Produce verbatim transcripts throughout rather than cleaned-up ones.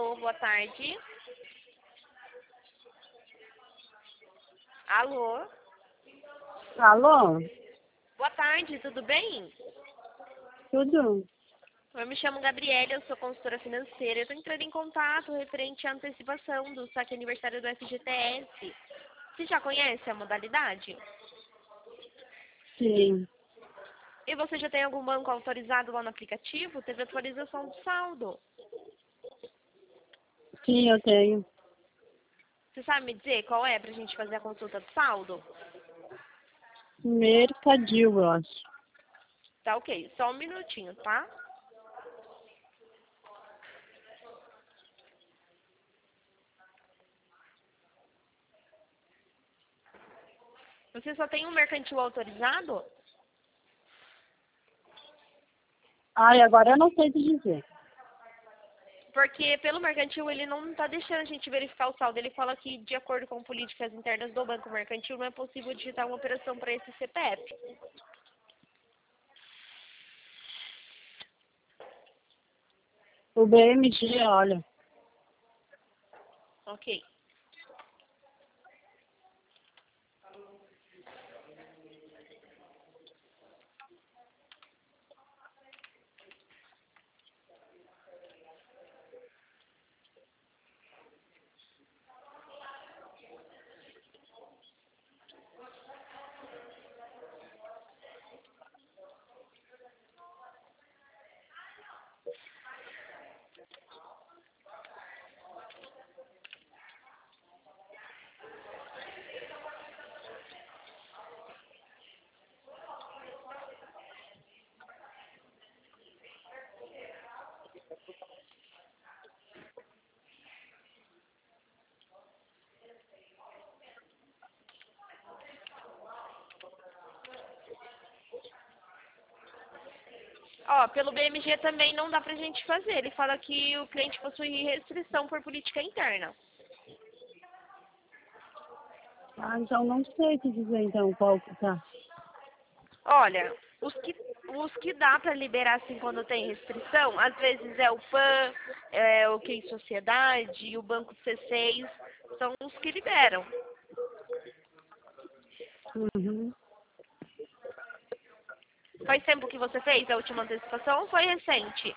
Alô, boa tarde. Alô, Alô? boa tarde, tudo bem? Tudo? Eu me chamo Gabriela, eu sou consultora financeira. Eu estou entrando em contato referente à antecipação do saque aniversário do F G T S. Você já conhece a modalidade? Sim. E você já tem algum banco autorizado lá no aplicativo? Teve atualização do saldo. Sim, eu tenho. Você sabe me dizer qual é para a gente fazer a consulta do saldo? Mercadil, eu acho. Tá ok, só um minutinho, tá? Você só tem um mercantil autorizado? Ai, agora eu não sei te dizer. Porque pelo mercantil ele não está deixando a gente verificar o saldo. Ele fala que, de acordo com políticas internas do Banco Mercantil, não é possível digitar uma operação para esse C P F. O B M G, olha. Ok. Ó, pelo B M G também não dá pra gente fazer. Ele fala que o cliente possui restrição por política interna. Ah, então não sei te dizer então qual que tá. Olha, os que, os que dá pra liberar assim quando tem restrição, às vezes é o P A N, é o Quem Sociedade, o Banco C seis, são os que liberam. Uhum. Faz tempo que você fez a última antecipação ou foi recente?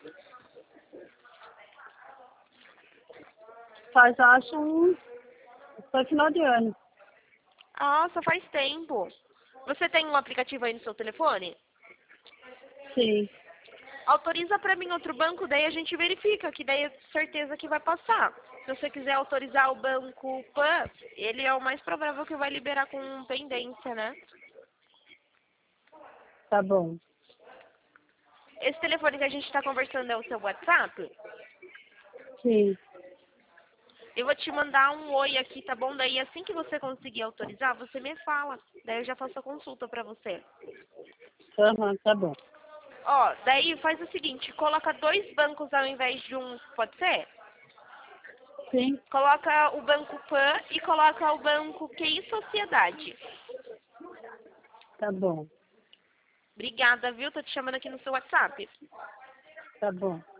Faz, acho, um... Foi final de ano. Nossa, faz tempo. Você tem um aplicativo aí no seu telefone? Sim. Autoriza pra mim outro banco, daí a gente verifica, que daí é certeza que vai passar. Se você quiser autorizar o banco P A N, ele é o mais provável que vai liberar com pendência, né? Tá bom. Esse telefone que a gente está conversando é o seu WhatsApp? Sim. Eu vou te mandar um oi aqui, tá bom? Daí assim que você conseguir autorizar, você me fala. Daí eu já faço a consulta pra você. Aham, tá bom. Ó, daí faz o seguinte, coloca dois bancos ao invés de um, pode ser? Sim. Coloca o banco P A N e coloca o banco Q I Sociedade. Tá bom. Obrigada, viu? Tô te chamando aqui no seu WhatsApp. Tá bom.